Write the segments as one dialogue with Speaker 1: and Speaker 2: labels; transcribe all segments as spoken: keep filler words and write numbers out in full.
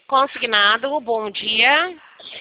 Speaker 1: Consignado, bom dia.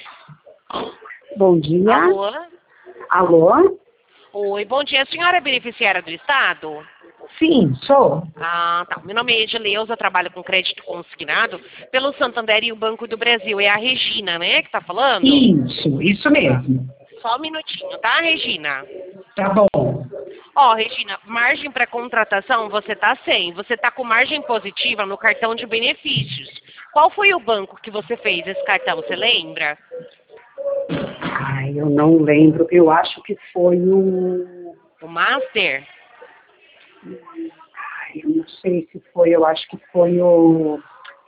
Speaker 2: Bom dia.
Speaker 1: Alô?
Speaker 2: Alô?
Speaker 1: Oi, bom dia. A senhora é beneficiária do Estado?
Speaker 2: Sim, sou.
Speaker 1: Ah, tá. Meu nome é Edileuza, trabalho com crédito consignado pelo Santander e o Banco do Brasil. É a Regina, né, que tá falando?
Speaker 2: Isso, isso mesmo.
Speaker 1: Só um minutinho, tá, Regina?
Speaker 2: Tá bom.
Speaker 1: Ó, Regina, margem para contratação você tá sem. Você tá com margem positiva no cartão de benefícios. Qual foi o banco que você fez esse cartão, você lembra?
Speaker 2: Ai, eu não lembro. Eu acho que foi o...
Speaker 1: O Master?
Speaker 2: Ai, eu não sei se foi, eu acho que foi o...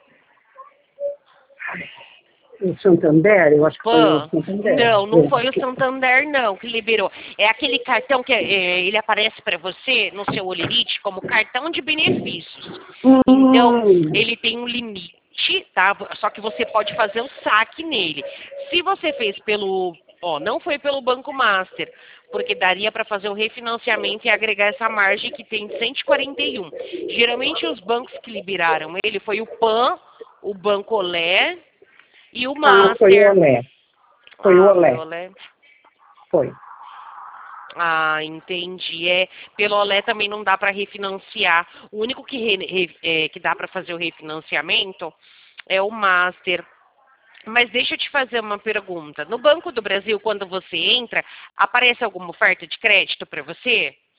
Speaker 2: Ai, o Santander, eu acho que foi o
Speaker 1: Pan?
Speaker 2: Santander.
Speaker 1: Não, não
Speaker 2: Eu
Speaker 1: foi
Speaker 2: acho
Speaker 1: o
Speaker 2: que-
Speaker 1: Santander, não, que liberou. É aquele cartão que é, ele aparece para você no seu Olerite como cartão de benefícios. Então,
Speaker 2: Hum,
Speaker 1: ele tem um limite, tá? Só que você pode fazer o saque nele. Se você fez pelo... Ó, não foi pelo Banco Master, porque daria para fazer o refinanciamento e agregar essa margem que tem cento e quarenta e um. Geralmente, os bancos que liberaram ele foi o Pan, o Banco Olé e o
Speaker 2: ah, foi o
Speaker 1: Master.
Speaker 2: Olé. Foi o
Speaker 1: Ah, foi
Speaker 2: Olé.
Speaker 1: o Olé.
Speaker 2: Foi.
Speaker 1: Ah, entendi. É, pelo Olé também não dá para refinanciar. O único que, re- re- é, que dá para fazer o refinanciamento é o Master. Mas deixa eu te fazer uma pergunta. No Banco do Brasil, quando você entra, aparece alguma oferta de crédito para você?